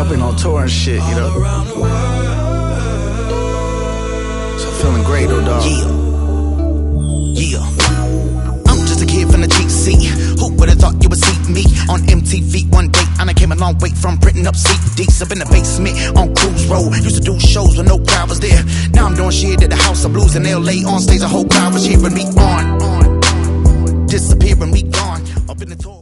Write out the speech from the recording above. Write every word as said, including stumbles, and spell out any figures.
I've been on tour and shit, you know. So I'm feeling great, though, dog. Yeah. Yeah. I'm just a kid from the G C. Who would've thought you would see me on M T V one day? And I came a long way from printing up C Ds up in the basement on Cruise Road. Used to do shows when no crowd was there. Now I'm doing shit at the House of Blues in L A. On stage, a whole crowd was cheering me on. Disappearing, we gone. Up in the tour.